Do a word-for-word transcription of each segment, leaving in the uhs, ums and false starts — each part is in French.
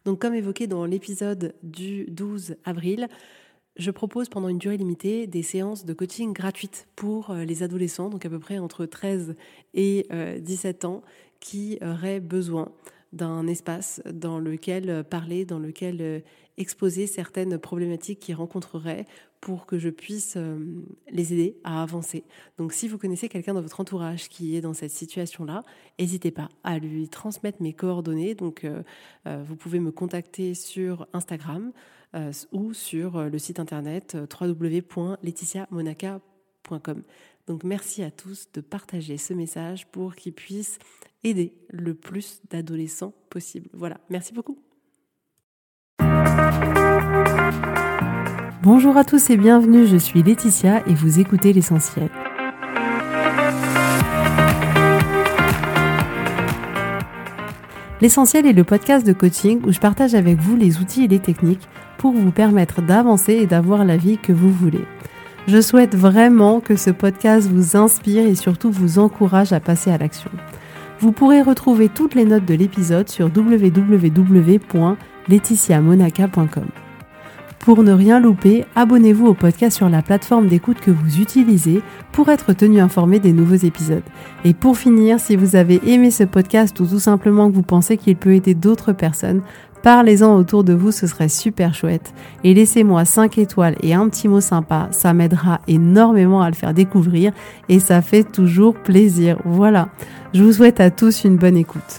Donc comme évoqué dans l'épisode du douze avril, je propose pendant une durée limitée des séances de coaching gratuites pour les adolescents, donc à peu près entre treize et dix-sept ans, qui auraient besoin d'un espace dans lequel parler, dans lequel exposer certaines problématiques qu'ils rencontreraient pour que je puisse les aider à avancer. Donc si vous connaissez quelqu'un dans votre entourage qui est dans cette situation-là, n'hésitez pas à lui transmettre mes coordonnées. Donc euh, euh, vous pouvez me contacter sur Instagram euh, ou sur le site internet w w w point laetitia monaca point com. Donc merci à tous de partager ce message pour qu'il puisse aider le plus d'adolescents possible. Voilà, merci beaucoup. Bonjour à tous et bienvenue, je suis Laetitia et vous écoutez l'essentiel. L'essentiel est le podcast de coaching où je partage avec vous les outils et les techniques pour vous permettre d'avancer et d'avoir la vie que vous voulez. Je souhaite vraiment que ce podcast vous inspire et surtout vous encourage à passer à l'action. Vous pourrez retrouver toutes les notes de l'épisode sur w w w point laetitia monaca point com. Pour ne rien louper, abonnez-vous au podcast sur la plateforme d'écoute que vous utilisez pour être tenu informé des nouveaux épisodes. Et pour finir, si vous avez aimé ce podcast ou tout simplement que vous pensez qu'il peut aider d'autres personnes, parlez-en autour de vous, ce serait super chouette. Et laissez-moi cinq étoiles et un petit mot sympa, ça m'aidera énormément à le faire découvrir et ça fait toujours plaisir. Voilà, je vous souhaite à tous une bonne écoute.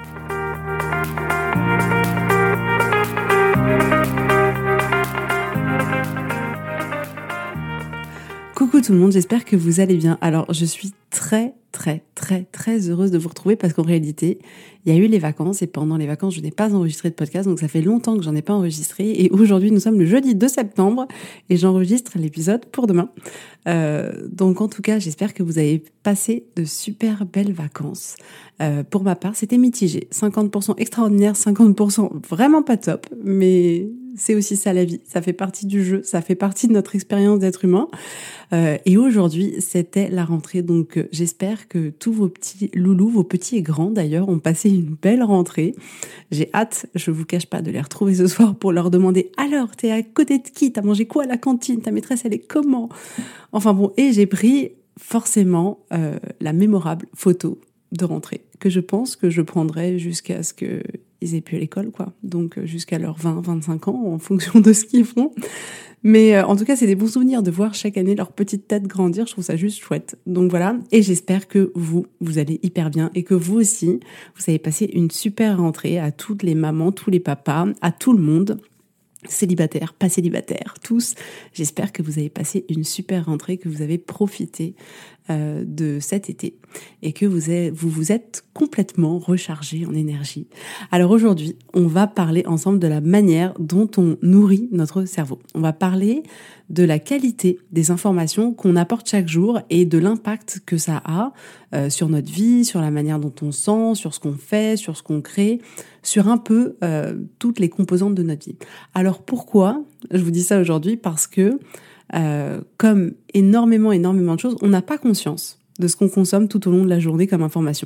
Coucou tout le monde, j'espère que vous allez bien. Alors, je suis très, très, très, très heureuse de vous retrouver parce qu'en réalité, il y a eu les vacances et pendant les vacances, je n'ai pas enregistré de podcast, donc ça fait longtemps que j'en ai pas enregistré. Et aujourd'hui, nous sommes le jeudi deux septembre et j'enregistre l'épisode pour demain. Euh, donc en tout cas, j'espère que vous avez passé de super belles vacances. Euh, pour ma part, c'était mitigé. cinquante pour cent extraordinaire, cinquante pour cent vraiment pas top, mais c'est aussi ça la vie. Ça fait partie du jeu, ça fait partie de notre expérience d'être humain. Euh, et aujourd'hui, c'était la rentrée, donc euh, j'espère que tous vos petits loulous, vos petits et grands d'ailleurs, ont passé une belle rentrée. J'ai hâte, je vous cache pas, de les retrouver ce soir pour leur demander « Alors, t'es à côté de qui ? T'as mangé quoi à la cantine ? Ta maîtresse, elle est comment ?» Enfin bon, et j'ai pris forcément euh, la mémorable photo de rentrée que je pense que je prendrai jusqu'à ce qu'ils aient pu à l'école, quoi. Donc jusqu'à leurs vingt, vingt-cinq ans, en fonction de ce qu'ils font. Mais euh, en tout cas, c'est des bons souvenirs de voir chaque année leur petite tête grandir. Je trouve ça juste chouette. Donc voilà. Et j'espère que vous, vous allez hyper bien et que vous aussi, vous avez passé une super rentrée à toutes les mamans, tous les papas, à tout le monde. Célibataires, pas célibataires, tous. J'espère que vous avez passé une super rentrée, que vous avez profité euh, de cet été et que vous, avez, vous vous êtes complètement rechargés en énergie. Alors aujourd'hui, on va parler ensemble de la manière dont on nourrit notre cerveau. On va parler de la qualité des informations qu'on apporte chaque jour et de l'impact que ça a euh, sur notre vie, sur la manière dont on sent, sur ce qu'on fait, sur ce qu'on crée, sur un peu euh, toutes les composantes de notre vie. Alors pourquoi je vous dis ça aujourd'hui ? Parce que euh, comme énormément, énormément de choses, on n'a pas conscience de ce qu'on consomme tout au long de la journée comme information.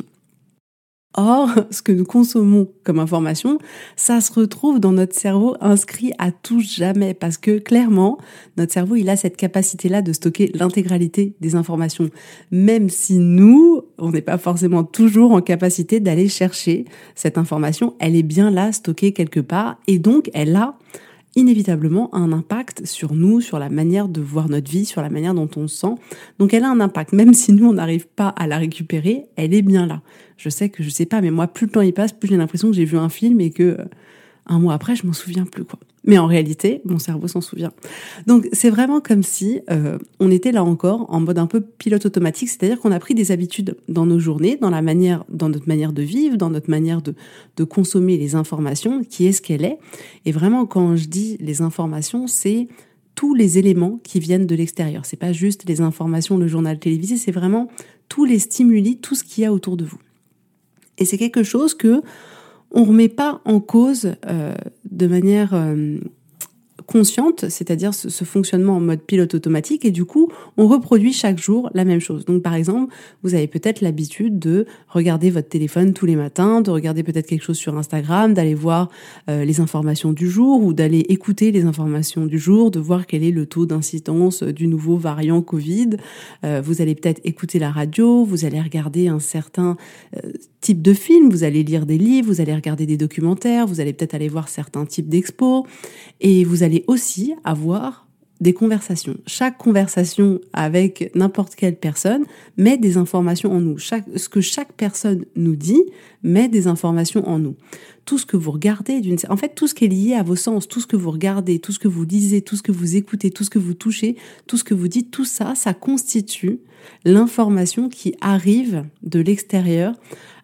Or, ce que nous consommons comme information, ça se retrouve dans notre cerveau inscrit à tout jamais parce que clairement, notre cerveau, il a cette capacité-là de stocker l'intégralité des informations. Même si nous, on n'est pas forcément toujours en capacité d'aller chercher cette information, elle est bien là, stockée quelque part et donc elle a inévitablement un impact sur nous, sur la manière de voir notre vie, sur la manière dont on se sent. Donc elle a un impact, même si nous on n'arrive pas à la récupérer, elle est bien là. Je sais que je sais pas, mais moi plus le temps y passe, plus j'ai l'impression que j'ai vu un film et que euh, un mois après je m'en souviens plus quoi. Mais en réalité, mon cerveau s'en souvient. Donc c'est vraiment comme si euh, on était là encore en mode un peu pilote automatique, c'est-à-dire qu'on a pris des habitudes dans nos journées, dans la manière, dans notre manière de vivre, dans notre manière de, de consommer les informations, qui est ce qu'elle est. Et vraiment, quand je dis les informations, c'est tous les éléments qui viennent de l'extérieur. C'est pas juste les informations, le journal télévisé, c'est vraiment tous les stimuli, tout ce qu'il y a autour de vous. Et c'est quelque chose que on remet pas en cause euh, de manière euh, consciente, c'est-à-dire ce, ce fonctionnement en mode pilote automatique, et du coup, on reproduit chaque jour la même chose. Donc, par exemple, vous avez peut-être l'habitude de regarder votre téléphone tous les matins, de regarder peut-être quelque chose sur Instagram, d'aller voir euh, les informations du jour ou d'aller écouter les informations du jour, de voir quel est le taux d'incidence du nouveau variant Covid. Euh, vous allez peut-être écouter la radio, vous allez regarder un certain euh, type de film, vous allez lire des livres, vous allez regarder des documentaires, vous allez peut-être aller voir certains types d'expos, et vous allez aussi avoir des conversations. Chaque conversation avec n'importe quelle personne met des informations en nous. Chaque, ce que chaque personne nous dit met des informations en nous. Tout ce que vous regardez, d'une, en fait, tout ce qui est lié à vos sens, tout ce que vous regardez, tout ce que vous lisez, tout ce que vous écoutez, tout ce que vous touchez, tout ce que vous dites, tout ça, ça constitue l'information qui arrive de l'extérieur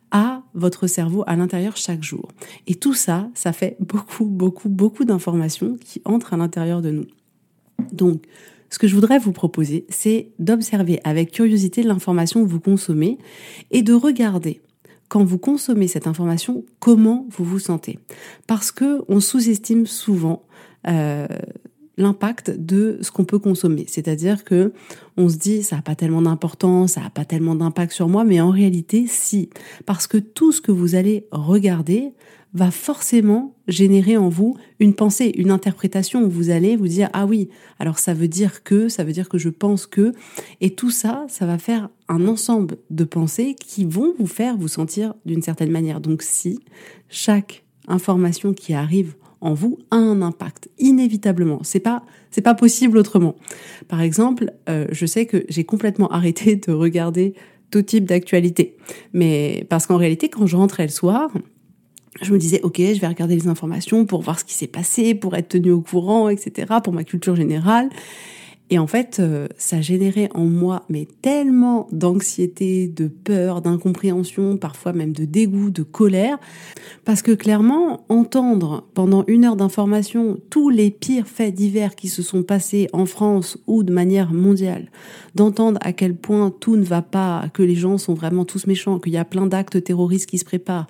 à votre cerveau à l'intérieur chaque jour. Et tout ça, ça fait beaucoup, beaucoup, beaucoup d'informations qui entrent à l'intérieur de nous. Donc, ce que je voudrais vous proposer, c'est d'observer avec curiosité l'information que vous consommez et de regarder, quand vous consommez cette information, comment vous vous sentez. Parce que on sous-estime souvent euh, l'impact de ce qu'on peut consommer. C'est-à-dire que on se dit, ça n'a pas tellement d'importance, ça n'a pas tellement d'impact sur moi, mais en réalité, si. Parce que tout ce que vous allez regarder va forcément générer en vous une pensée, une interprétation où vous allez vous dire, ah oui, alors ça veut dire que, ça veut dire que je pense que, et tout ça, ça va faire un ensemble de pensées qui vont vous faire vous sentir d'une certaine manière. Donc si chaque information qui arrive en vous a un impact, inévitablement. C'est pas, c'est pas possible autrement. Par exemple, euh, je sais que j'ai complètement arrêté de regarder tout type d'actualité. Mais parce qu'en réalité, quand je rentrais le soir, je me disais, ok, je vais regarder les informations pour voir ce qui s'est passé, pour être tenue au courant, et cetera, pour ma culture générale. Et en fait, euh, ça générait en moi mais tellement d'anxiété, de peur, d'incompréhension, parfois même de dégoût, de colère, parce que clairement, entendre pendant une heure d'information tous les pires faits divers qui se sont passés en France ou de manière mondiale, d'entendre à quel point tout ne va pas, que les gens sont vraiment tous méchants, qu'il y a plein d'actes terroristes qui se préparent,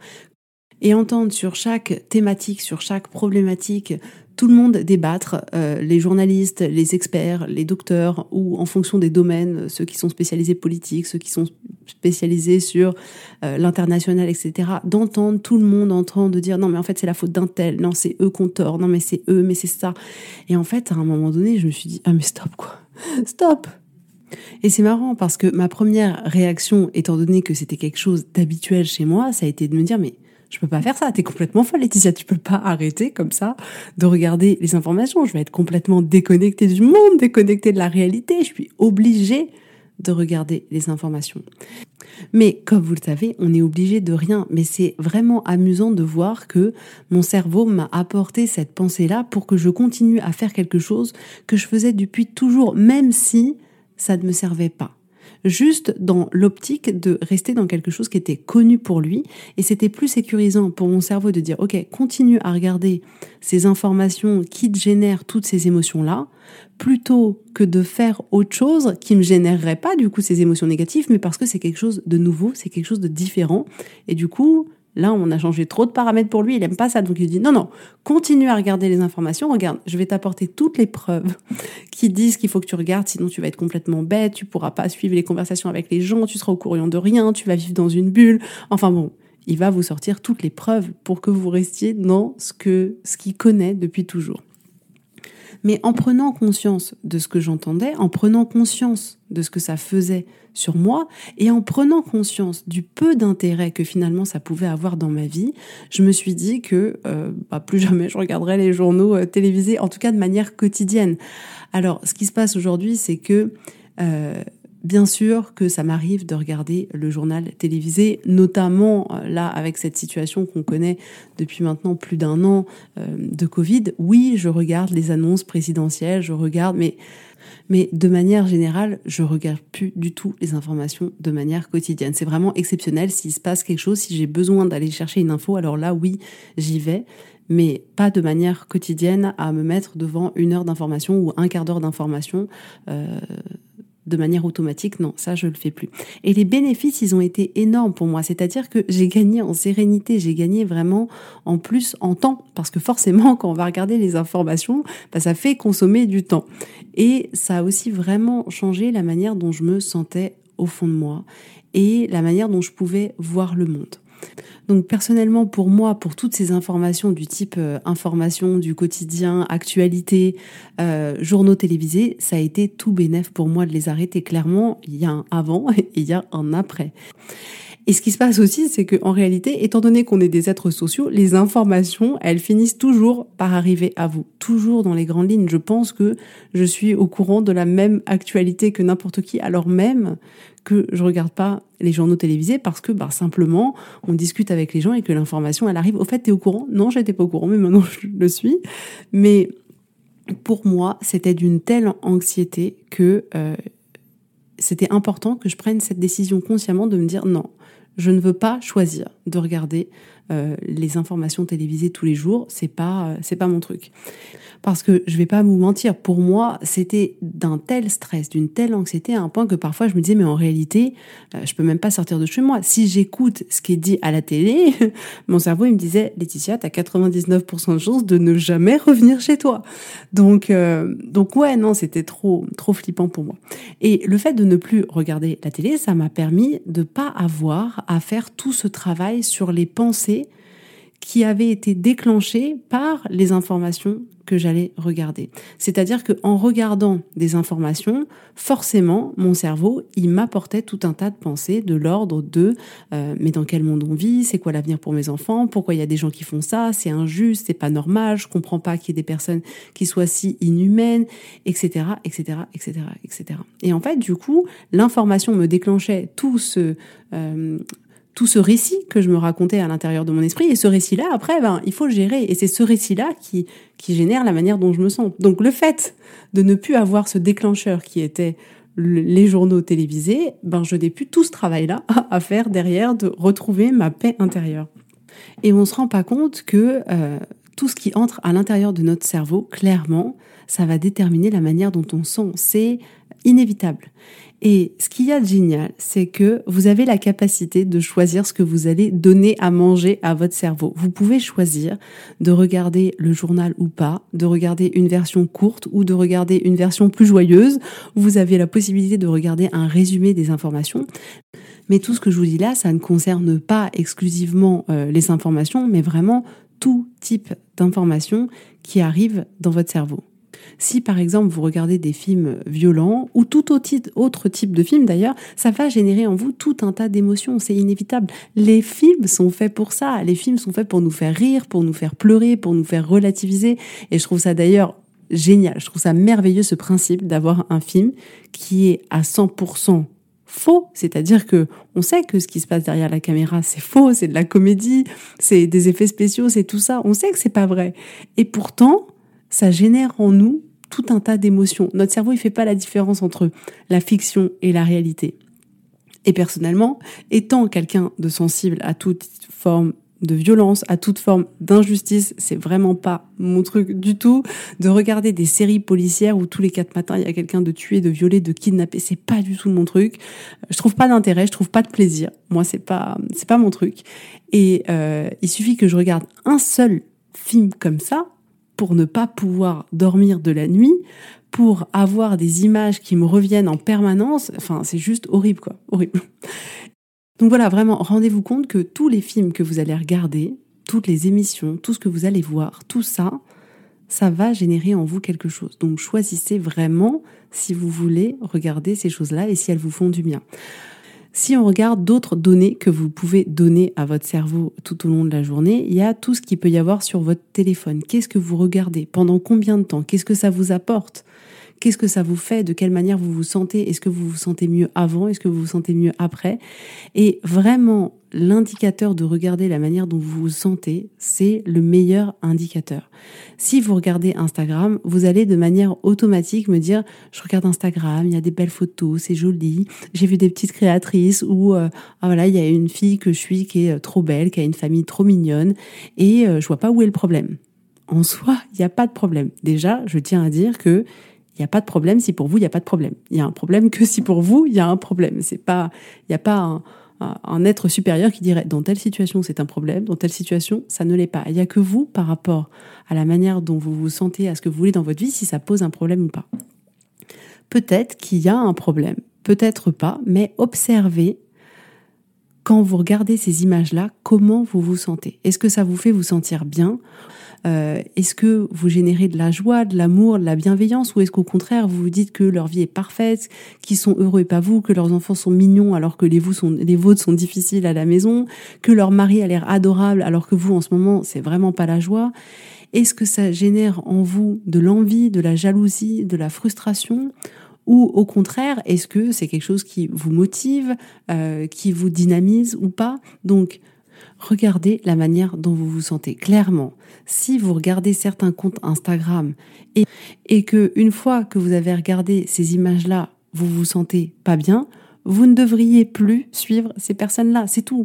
et entendre sur chaque thématique, sur chaque problématique, tout le monde débattre, euh, les journalistes, les experts, les docteurs, ou en fonction des domaines, ceux qui sont spécialisés politique, ceux qui sont spécialisés sur euh, l'international, et cetera, d'entendre tout le monde en train de dire non mais en fait c'est la faute d'un tel, non c'est eux qui ont tort, non mais c'est eux, mais c'est ça. Et en fait à un moment donné je me suis dit ah mais stop quoi, stop. Et c'est marrant parce que ma première réaction, étant donné que c'était quelque chose d'habituel chez moi, ça a été de me dire mais je peux pas faire ça, t'es complètement folle Laetitia, tu peux pas arrêter comme ça de regarder les informations, je vais être complètement déconnectée du monde, déconnectée de la réalité, je suis obligée de regarder les informations. Mais comme vous le savez, on est obligé de rien, mais c'est vraiment amusant de voir que mon cerveau m'a apporté cette pensée-là pour que je continue à faire quelque chose que je faisais depuis toujours, même si ça ne me servait pas. Juste dans l'optique de rester dans quelque chose qui était connu pour lui, et c'était plus sécurisant pour mon cerveau de dire ok, continue à regarder ces informations qui te génèrent toutes ces émotions-là, plutôt que de faire autre chose qui me générerait pas du coup ces émotions négatives, mais parce que c'est quelque chose de nouveau, c'est quelque chose de différent, et du coup là, on a changé trop de paramètres pour lui, il aime pas ça. Donc il dit non, non, continue à regarder les informations, regarde, je vais t'apporter toutes les preuves qui disent qu'il faut que tu regardes, sinon tu vas être complètement bête, tu pourras pas suivre les conversations avec les gens, tu seras au courant de rien, tu vas vivre dans une bulle. Enfin bon, il va vous sortir toutes les preuves pour que vous restiez dans ce que, ce qu'il connaît depuis toujours. Mais en prenant conscience de ce que j'entendais, en prenant conscience de ce que ça faisait sur moi, et en prenant conscience du peu d'intérêt que finalement ça pouvait avoir dans ma vie, je me suis dit que euh, bah, plus jamais je regarderais les journaux euh, télévisés, en tout cas de manière quotidienne. Alors, ce qui se passe aujourd'hui, c'est que euh, bien sûr que ça m'arrive de regarder le journal télévisé, notamment là avec cette situation qu'on connaît depuis maintenant plus d'un an euh, de Covid. Oui, je regarde les annonces présidentielles, je regarde, mais mais de manière générale, je regarde plus du tout les informations de manière quotidienne. C'est vraiment exceptionnel s'il se passe quelque chose, si j'ai besoin d'aller chercher une info, alors là oui, j'y vais. Mais pas de manière quotidienne à me mettre devant une heure d'information ou un quart d'heure d'information. Euh, de manière automatique, non, ça je le fais plus. Et les bénéfices, ils ont été énormes pour moi, c'est-à-dire que j'ai gagné en sérénité, j'ai gagné vraiment en plus en temps, parce que forcément quand on va regarder les informations, bah, ça fait consommer du temps. Et ça a aussi vraiment changé la manière dont je me sentais au fond de moi et la manière dont je pouvais voir le monde. Donc personnellement, pour moi, pour toutes ces informations du type euh, information du quotidien, actualité, euh, journaux télévisés, ça a été tout bénef pour moi de les arrêter. Clairement, il y a un avant et il y a un après. Et ce qui se passe aussi, c'est qu'en réalité, étant donné qu'on est des êtres sociaux, les informations, elles finissent toujours par arriver à vous, toujours dans les grandes lignes. Je pense que je suis au courant de la même actualité que n'importe qui, alors même que je regarde pas les journaux télévisés parce que bah, simplement, on discute avec les gens et que l'information, elle arrive. Au fait, t'es au courant? Non, j'étais pas au courant, mais maintenant je le suis. Mais pour moi, c'était d'une telle anxiété que euh, c'était important que je prenne cette décision consciemment de me dire non, je ne veux pas choisir de regarder euh, les informations télévisées tous les jours, c'est pas euh, c'est pas mon truc. Parce que je vais pas vous mentir, pour moi, c'était d'un tel stress, d'une telle anxiété à un point que parfois je me disais mais en réalité, euh, je peux même pas sortir de chez moi. Si j'écoute ce qui est dit à la télé, mon cerveau il me disait Laetitia, t'as quatre-vingt-dix-neuf pour cent de chances de ne jamais revenir chez toi. Donc euh, donc ouais, non, c'était trop trop flippant pour moi. Et le fait de ne plus regarder la télé, ça m'a permis de pas avoir à faire tout ce travail sur les pensées qui avaient été déclenchées par les informations que j'allais regarder. C'est-à-dire qu'en regardant des informations, forcément, mon cerveau, il m'apportait tout un tas de pensées de l'ordre de euh, mais dans quel monde on vit, c'est quoi l'avenir pour mes enfants, pourquoi il y a des gens qui font ça, c'est injuste, c'est pas normal, je comprends pas qu'il y ait des personnes qui soient si inhumaines, et cetera, et cetera, et cetera, et cetera. Et en fait, du coup, l'information me déclenchait tout ce euh, tout ce récit que je me racontais à l'intérieur de mon esprit. Et ce récit-là, après, ben, il faut le gérer. Et c'est ce récit-là qui, qui génère la manière dont je me sens. Donc, le fait de ne plus avoir ce déclencheur qui était le, les journaux télévisés, ben, je n'ai plus tout ce travail-là à faire derrière de retrouver ma paix intérieure. Et on se rend pas compte que euh, tout ce qui entre à l'intérieur de notre cerveau, clairement, ça va déterminer la manière dont on sent. C'est inévitable. Et ce qu'il y a de génial, c'est que vous avez la capacité de choisir ce que vous allez donner à manger à votre cerveau. Vous pouvez choisir de regarder le journal ou pas, de regarder une version courte ou de regarder une version plus joyeuse. Vous avez la possibilité de regarder un résumé des informations. Mais tout ce que je vous dis là, ça ne concerne pas exclusivement euh, les informations, mais vraiment tout type d'informations qui arrivent dans votre cerveau. Si par exemple vous regardez des films violents ou tout autre type de film d'ailleurs, ça va générer en vous tout un tas d'émotions, c'est inévitable. Les films sont faits pour ça, les films sont faits pour nous faire rire, pour nous faire pleurer, pour nous faire relativiser. Et je trouve ça d'ailleurs génial, je trouve ça merveilleux ce principe d'avoir un film qui est à cent pour cent faux, c'est-à-dire que on sait que ce qui se passe derrière la caméra c'est faux, c'est de la comédie, c'est des effets spéciaux, c'est tout ça, on sait que c'est pas vrai. Et pourtant, ça génère en nous tout un tas d'émotions. Notre cerveau, il fait pas la différence entre la fiction et la réalité. Et personnellement, étant quelqu'un de sensible à toute forme de violence, à toute forme d'injustice, c'est vraiment pas mon truc du tout. De regarder des séries policières où tous les quatre matins, il y a quelqu'un de tué, de violé, de kidnappé, c'est pas du tout mon truc. Je trouve pas d'intérêt, je trouve pas de plaisir. Moi, c'est pas, c'est pas mon truc. Et euh, il suffit que je regarde un seul film comme ça, pour ne pas pouvoir dormir de la nuit, pour avoir des images qui me reviennent en permanence. Enfin, c'est juste horrible, quoi. Horrible. Donc voilà, vraiment, rendez-vous compte que tous les films que vous allez regarder, toutes les émissions, tout ce que vous allez voir, tout ça, ça va générer en vous quelque chose. Donc choisissez vraiment si vous voulez regarder ces choses-là et si elles vous font du bien. Si on regarde d'autres données que vous pouvez donner à votre cerveau tout au long de la journée, il y a tout ce qu'il peut y avoir sur votre téléphone. Qu'est-ce que vous regardez? Pendant combien de temps? Qu'est-ce que ça vous apporte? Qu'est-ce que ça vous fait? De quelle manière vous vous sentez? Est-ce que vous vous sentez mieux avant? Est-ce que vous vous sentez mieux après? Et vraiment, l'indicateur de regarder la manière dont vous vous sentez, c'est le meilleur indicateur. Si vous regardez Instagram, vous allez de manière automatique me dire « Je regarde Instagram, il y a des belles photos, c'est joli. J'ai vu des petites créatrices où euh, ah voilà, il y a une fille que je suis qui est trop belle, qui a une famille trop mignonne et euh, je vois pas où est le problème. » En soi, il n'y a pas de problème. Déjà, je tiens à dire que il Il n'y a pas de problème si pour vous, il n'y a pas de problème. Il y a un problème que si pour vous, il y a un problème. C'est pas, il n'y a pas un, un, un être supérieur qui dirait dans telle situation, c'est un problème, dans telle situation, ça ne l'est pas. Il n'y a que vous, par rapport à la manière dont vous vous sentez, à ce que vous voulez dans votre vie, si ça pose un problème ou pas. Peut-être qu'il y a un problème, peut-être pas, mais observez quand vous regardez ces images-là, comment vous vous sentez. Est-ce que ça vous fait vous sentir bien ? Euh, est-ce que vous générez de la joie, de l'amour, de la bienveillance, ou est-ce qu'au contraire vous vous dites que leur vie est parfaite, qu'ils sont heureux et pas vous, que leurs enfants sont mignons alors que les, vous sont, les vôtres sont difficiles à la maison, que leur mari a l'air adorable alors que vous en ce moment c'est vraiment pas la joie? Est-ce que ça génère en vous de l'envie, de la jalousie, de la frustration? Ou au contraire, est-ce que c'est quelque chose qui vous motive, euh, qui vous dynamise ou pas? Donc, regardez la manière dont vous vous sentez. Clairement, si vous regardez certains comptes Instagram et, et que une fois que vous avez regardé ces images-là, vous vous sentez pas bien, vous ne devriez plus suivre ces personnes-là. C'est tout.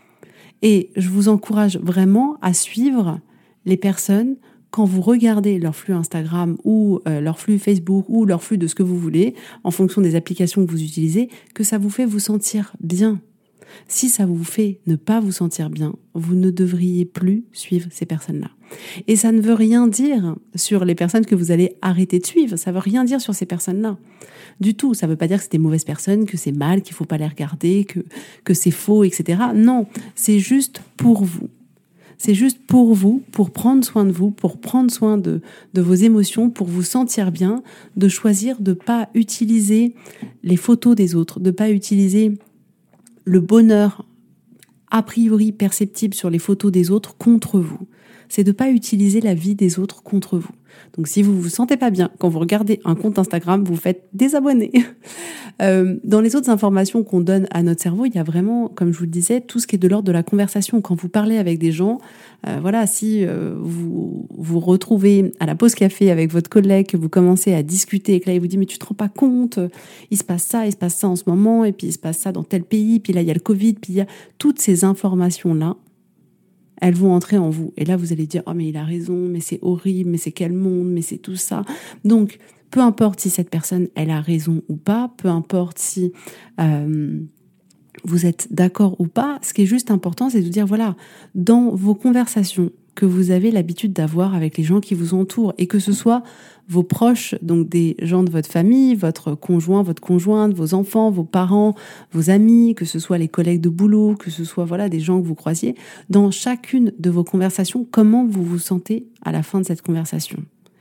Et je vous encourage vraiment à suivre les personnes quand vous regardez leur flux Instagram ou euh, leur flux Facebook ou leur flux de ce que vous voulez, en fonction des applications que vous utilisez, que ça vous fait vous sentir bien. Si ça vous fait ne pas vous sentir bien, vous ne devriez plus suivre ces personnes-là. Et ça ne veut rien dire sur les personnes que vous allez arrêter de suivre. Ça ne veut rien dire sur ces personnes-là. Du tout. Ça ne veut pas dire que c'est des mauvaises personnes, que c'est mal, qu'il ne faut pas les regarder, que, que c'est faux, et cetera. Non, c'est juste pour vous. C'est juste pour vous, pour prendre soin de vous, pour prendre soin de, de vos émotions, pour vous sentir bien, de choisir de ne pas utiliser les photos des autres, de ne pas utiliser le bonheur a priori perceptible sur les photos des autres contre vous. C'est de ne pas utiliser la vie des autres contre vous. Donc si vous vous sentez pas bien quand vous regardez un compte Instagram, vous faites désabonner. Euh, dans les autres informations qu'on donne à notre cerveau, il y a vraiment, comme je vous le disais, tout ce qui est de l'ordre de la conversation. Quand vous parlez avec des gens, euh, voilà, si euh, vous vous retrouvez à la pause café avec votre collègue, que vous commencez à discuter et que là il vous dit mais tu te rends pas compte, il se passe ça, il se passe ça en ce moment, et puis il se passe ça dans tel pays, puis là il y a le Covid, puis il y a toutes ces informations là. Elles vont entrer en vous. Et là, vous allez dire « Oh, mais il a raison, mais c'est horrible, mais c'est quel monde, mais c'est tout ça. » Donc, peu importe si cette personne, elle a raison ou pas, peu importe si euh, vous êtes d'accord ou pas, ce qui est juste important, c'est de vous dire, voilà, dans vos conversations que vous avez l'habitude d'avoir avec les gens qui vous entourent, et que ce soit vos proches, donc des gens de votre famille, votre conjoint, votre conjointe, vos enfants, vos parents, vos amis, que ce soit les collègues de boulot, que ce soit voilà des gens que vous croisiez, dans chacune de vos conversations, comment vous vous sentez à la fin de cette conversation.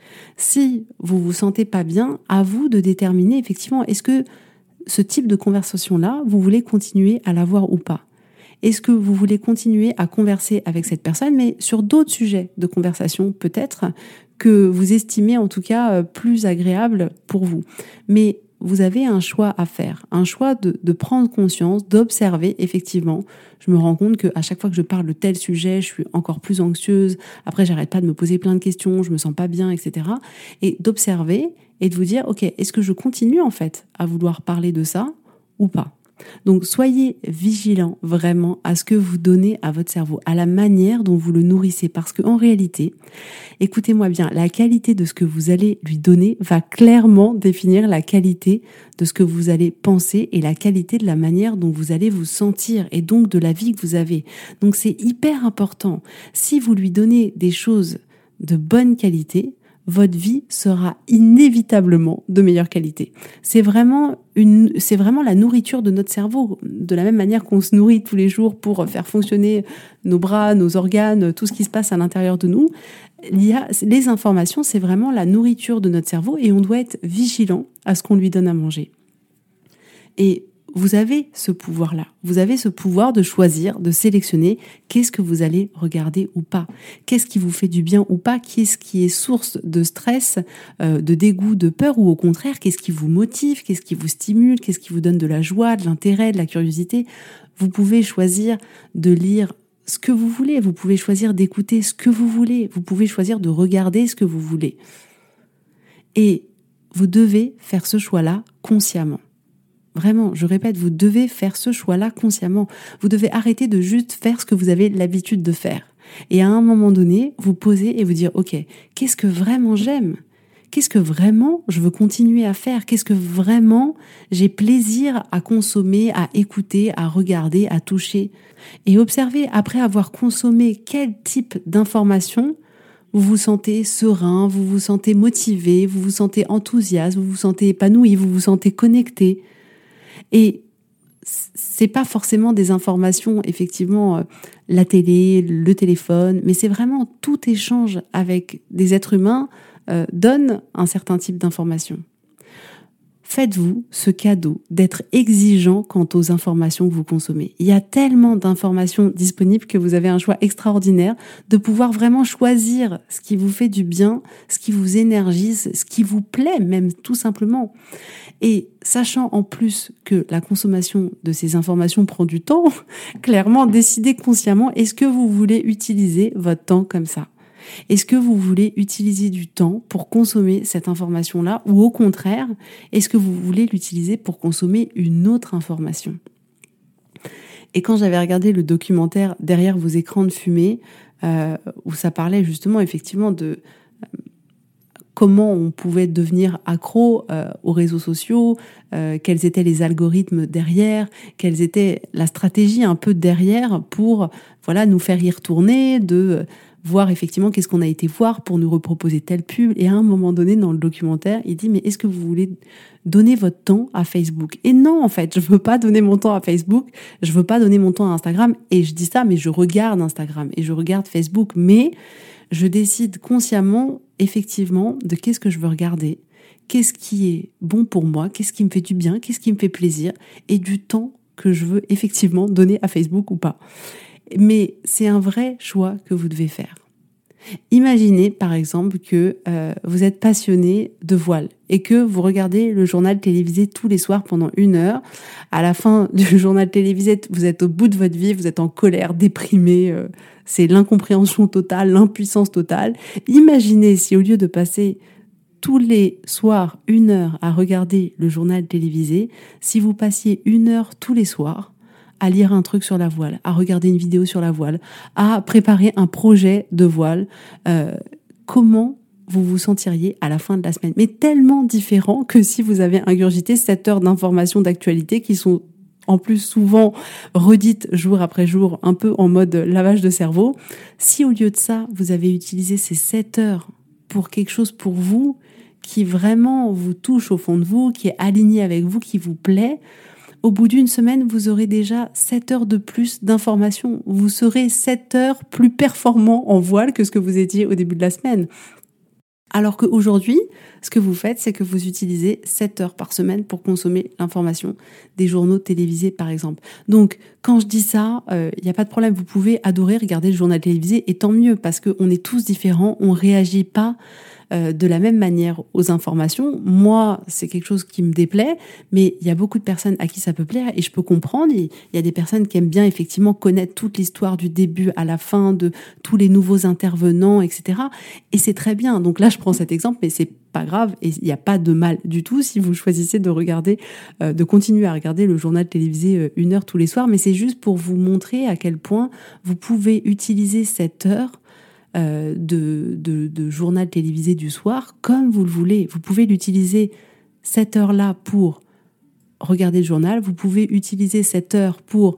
Si vous vous sentez pas bien, à vous de déterminer effectivement, est-ce que ce type de conversation-là, vous voulez continuer à l'avoir ou pas? Est-ce que vous voulez continuer à converser avec cette personne, mais sur d'autres sujets de conversation peut-être, que vous estimez en tout cas plus agréables pour vous? Mais vous avez un choix à faire, un choix de, de prendre conscience, d'observer effectivement. Je me rends compte qu'à chaque fois que je parle de tel sujet, je suis encore plus anxieuse. Après, j'arrête pas de me poser plein de questions, je me sens pas bien, et cetera. Et d'observer et de vous dire, ok, est-ce que je continue en fait à vouloir parler de ça ou pas? Donc, soyez vigilants vraiment à ce que vous donnez à votre cerveau, à la manière dont vous le nourrissez. Parce qu'en réalité, écoutez-moi bien, la qualité de ce que vous allez lui donner va clairement définir la qualité de ce que vous allez penser et la qualité de la manière dont vous allez vous sentir et donc de la vie que vous avez. Donc, c'est hyper important. Si vous lui donnez des choses de bonne qualité, votre vie sera inévitablement de meilleure qualité. C'est vraiment une, c'est vraiment la nourriture de notre cerveau. De la même manière qu'on se nourrit tous les jours pour faire fonctionner nos bras, nos organes, tout ce qui se passe à l'intérieur de nous, il y a, les informations, c'est vraiment la nourriture de notre cerveau et on doit être vigilant à ce qu'on lui donne à manger. Et vous avez ce pouvoir-là. Vous avez ce pouvoir de choisir, de sélectionner qu'est-ce que vous allez regarder ou pas. Qu'est-ce qui vous fait du bien ou pas. Qu'est-ce qui est source de stress, euh, de dégoût, de peur, ou au contraire, qu'est-ce qui vous motive, qu'est-ce qui vous stimule, qu'est-ce qui vous donne de la joie, de l'intérêt, de la curiosité. Vous pouvez choisir de lire ce que vous voulez. Vous pouvez choisir d'écouter ce que vous voulez. Vous pouvez choisir de regarder ce que vous voulez. Et vous devez faire ce choix-là consciemment. Vraiment, je répète, vous devez faire ce choix-là consciemment. Vous devez arrêter de juste faire ce que vous avez l'habitude de faire. Et à un moment donné, vous posez et vous dire, ok, qu'est-ce que vraiment j'aime ? qu'est-ce que vraiment je veux continuer à faire? Qu'est-ce que vraiment j'ai plaisir à consommer, à écouter, à regarder, à toucher? Et observez, après avoir consommé, quel type d'information vous vous sentez serein, vous vous sentez motivé, vous vous sentez enthousiaste, vous vous sentez épanoui, vous vous sentez connecté. Et c'est pas forcément des informations, effectivement, euh, la télé, le téléphone, mais c'est vraiment tout échange avec des êtres humains euh, donne un certain type d'information. Faites-vous ce cadeau d'être exigeant quant aux informations que vous consommez. Il y a tellement d'informations disponibles que vous avez un choix extraordinaire de pouvoir vraiment choisir ce qui vous fait du bien, ce qui vous énergise, ce qui vous plaît même tout simplement. Et sachant en plus que la consommation de ces informations prend du temps, clairement décidez consciemment, est-ce que vous voulez utiliser votre temps comme ça ? Est-ce que vous voulez utiliser du temps pour consommer cette information-là ou au contraire, est-ce que vous voulez l'utiliser pour consommer une autre information ? Et quand j'avais regardé le documentaire Derrière vos écrans de fumée, euh, où ça parlait justement effectivement de euh, comment on pouvait devenir accro euh, aux réseaux sociaux, euh, quels étaient les algorithmes derrière, quelle était la stratégie un peu derrière pour voilà nous faire y retourner, de euh, voir effectivement qu'est-ce qu'on a été voir pour nous reproposer telle pub. Et à un moment donné, dans le documentaire, il dit, mais est-ce que vous voulez donner votre temps à Facebook ? Et non, en fait, je veux pas donner mon temps à Facebook, je veux pas donner mon temps à Instagram. Et je dis ça, mais je regarde Instagram et je regarde Facebook, mais je décide consciemment, effectivement, de qu'est-ce que je veux regarder, qu'est-ce qui est bon pour moi, qu'est-ce qui me fait du bien, qu'est-ce qui me fait plaisir, et du temps que je veux effectivement donner à Facebook ou pas. Mais c'est un vrai choix que vous devez faire. Imaginez par exemple que euh, vous êtes passionné de voile et que vous regardez le journal télévisé tous les soirs pendant une heure. À la fin du journal télévisé, vous êtes au bout de votre vie, vous êtes en colère, déprimé, euh, c'est l'incompréhension totale, l'impuissance totale. Imaginez si au lieu de passer tous les soirs une heure à regarder le journal télévisé, si vous passiez une heure tous les soirs à lire un truc sur la voile, à regarder une vidéo sur la voile, à préparer un projet de voile, euh, comment vous vous sentiriez à la fin de la semaine ? Mais tellement différent que si vous avez ingurgité sept heures d'informations d'actualité qui sont en plus souvent redites jour après jour, un peu en mode lavage de cerveau. Si au lieu de ça, vous avez utilisé ces sept heures pour quelque chose pour vous, qui vraiment vous touche au fond de vous, qui est aligné avec vous, qui vous plaît, au bout d'une semaine, vous aurez déjà sept heures de plus d'informations. Vous serez sept heures plus performant en voile que ce que vous étiez au début de la semaine. Alors qu'aujourd'hui, ce que vous faites, c'est que vous utilisez sept heures par semaine pour consommer l'information des journaux télévisés, par exemple. Donc, quand je dis ça, il euh, n'y a pas de problème. Vous pouvez adorer regarder le journal télévisé, et tant mieux, parce qu'on est tous différents, on ne réagit pas euh, de la même manière aux informations. Moi, c'est quelque chose qui me déplaît, mais il y a beaucoup de personnes à qui ça peut plaire, et je peux comprendre. Il y a des personnes qui aiment bien effectivement connaître toute l'histoire du début à la fin, de tous les nouveaux intervenants, et cetera. Et c'est très bien. Donc là, je prends cet exemple, mais c'est pas grave, et il n'y a pas de mal du tout si vous choisissez de regarder, euh, de continuer à regarder le journal télévisé euh, une heure tous les soirs, mais c'est juste pour vous montrer à quel point vous pouvez utiliser cette heure euh, de, de, de journal télévisé du soir comme vous le voulez. Vous pouvez l'utiliser cette heure-là pour regarder le journal, vous pouvez utiliser cette heure pour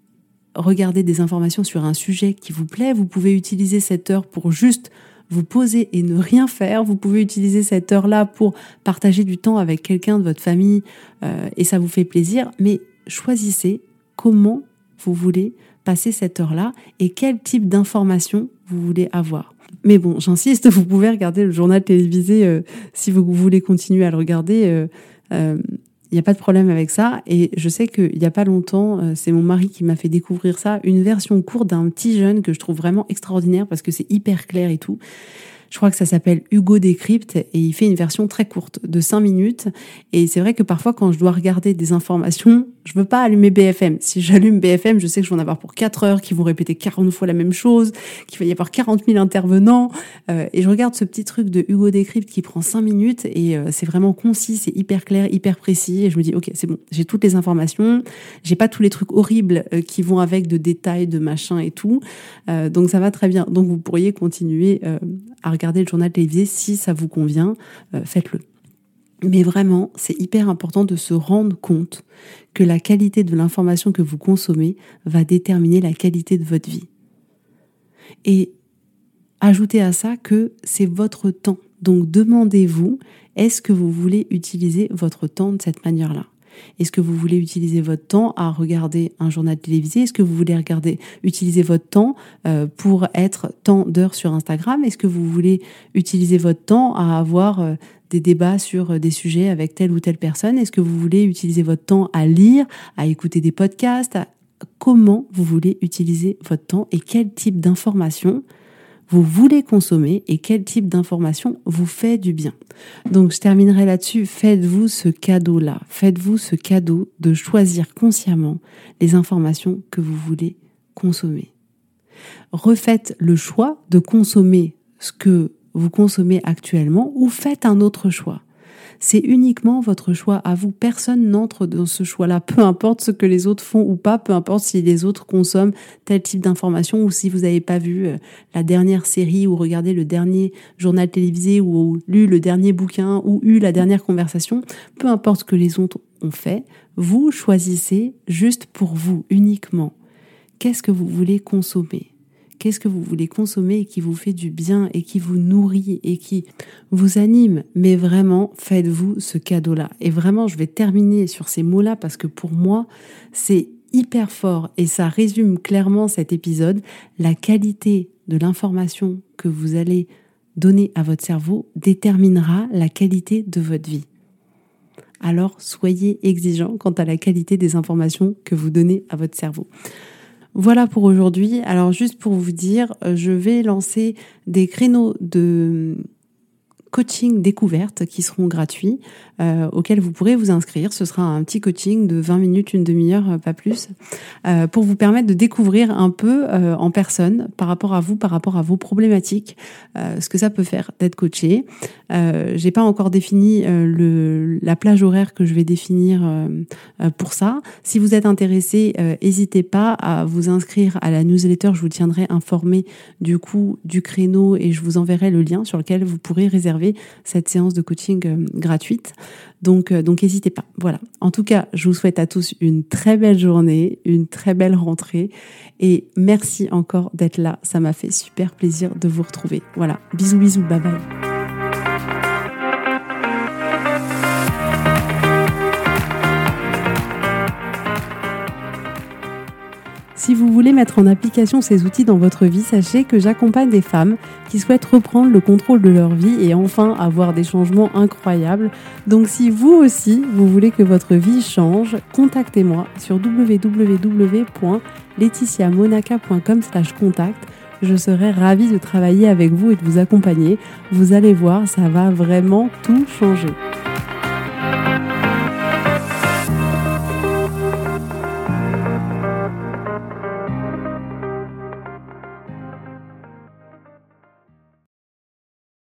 regarder des informations sur un sujet qui vous plaît, vous pouvez utiliser cette heure pour juste vous poser et ne rien faire. Vous pouvez utiliser cette heure-là pour partager du temps avec quelqu'un de votre famille euh, et ça vous fait plaisir. Mais choisissez comment vous voulez passer cette heure-là et quel type d'information vous voulez avoir. Mais bon, j'insiste, vous pouvez regarder le journal télévisé euh, si vous voulez continuer à le regarder. Euh, euh, Il n'y a pas de problème avec ça. Et je sais qu'il n'y a pas longtemps, euh, c'est mon mari qui m'a fait découvrir ça, une version courte d'un petit jeune que je trouve vraiment extraordinaire parce que c'est hyper clair et tout. Je crois que ça s'appelle Hugo Décrypte et il fait une version très courte de cinq minutes. Et c'est vrai que parfois, quand je dois regarder des informations, je veux pas allumer B F M. Si j'allume B F M, je sais que je vais en avoir pour quatre heures, qui vont répéter quarante fois la même chose, qu'il va y avoir quarante mille intervenants. Euh, et je regarde ce petit truc de Hugo Décrypte qui prend cinq minutes et euh, c'est vraiment concis, c'est hyper clair, hyper précis. Et je me dis, ok, c'est bon, j'ai toutes les informations, j'ai pas tous les trucs horribles euh, qui vont avec de détails, de machin et tout. Euh, donc ça va très bien. Donc vous pourriez continuer euh, à regarder regarder le journal télévisé si ça vous convient, euh, faites-le. Mais vraiment, c'est hyper important de se rendre compte que la qualité de l'information que vous consommez va déterminer la qualité de votre vie. Et ajoutez à ça que c'est votre temps. Donc demandez-vous, est-ce que vous voulez utiliser votre temps de cette manière-là ? Est-ce que vous voulez utiliser votre temps à regarder un journal télévisé ? Est-ce que vous voulez regarder, utiliser votre temps euh, pour être tant d'heures sur Instagram ? Est-ce que vous voulez utiliser votre temps à avoir euh, des débats sur des sujets avec telle ou telle personne ? Est-ce que vous voulez utiliser votre temps à lire, à écouter des podcasts ? à... Comment vous voulez utiliser votre temps et quel type d'information vous voulez consommer et quel type d'information vous fait du bien. Donc je terminerai là-dessus, faites-vous ce cadeau-là, faites-vous ce cadeau de choisir consciemment les informations que vous voulez consommer. Refaites le choix de consommer ce que vous consommez actuellement ou faites un autre choix. C'est uniquement votre choix à vous. Personne n'entre dans ce choix-là. Peu importe ce que les autres font ou pas, peu importe si les autres consomment tel type d'information ou si vous n'avez pas vu la dernière série ou regardé le dernier journal télévisé ou lu le dernier bouquin ou eu la dernière conversation. Peu importe ce que les autres ont fait, vous choisissez juste pour vous, uniquement. Qu'est-ce que vous voulez consommer ? Qu'est-ce que vous voulez consommer et qui vous fait du bien et qui vous nourrit et qui vous anime ? Mais vraiment, faites-vous ce cadeau-là. Et vraiment, je vais terminer sur ces mots-là parce que pour moi, c'est hyper fort et ça résume clairement cet épisode. La qualité de l'information que vous allez donner à votre cerveau déterminera la qualité de votre vie. Alors, soyez exigeants quant à la qualité des informations que vous donnez à votre cerveau. Voilà pour aujourd'hui. Alors juste pour vous dire, je vais lancer des créneaux de coaching découverte qui seront gratuits, euh, auxquels vous pourrez vous inscrire. Ce sera un petit coaching de vingt minutes, une demi-heure, pas plus, euh, pour vous permettre de découvrir un peu euh, en personne, par rapport à vous, par rapport à vos problématiques, euh, ce que ça peut faire d'être coaché. Euh, j'ai pas encore défini euh, le, la plage horaire que je vais définir euh, euh, pour ça. Si vous êtes intéressé, euh, n'hésitez pas à vous inscrire à la newsletter. Je vous tiendrai informé du coup du créneau et je vous enverrai le lien sur lequel vous pourrez réserver cette séance de coaching euh, gratuite. Donc, euh, donc n'hésitez pas. Voilà. En tout cas, je vous souhaite à tous une très belle journée, une très belle rentrée et merci encore d'être là. Ça m'a fait super plaisir de vous retrouver. Voilà. Bisous, bisous. Bye bye. Si vous voulez mettre en application ces outils dans votre vie, sachez que j'accompagne des femmes qui souhaitent reprendre le contrôle de leur vie et enfin avoir des changements incroyables. Donc si vous aussi, vous voulez que votre vie change, contactez-moi sur w w w point laetitia monaca point com slash contact. Je serai ravie de travailler avec vous et de vous accompagner. Vous allez voir, ça va vraiment tout changer.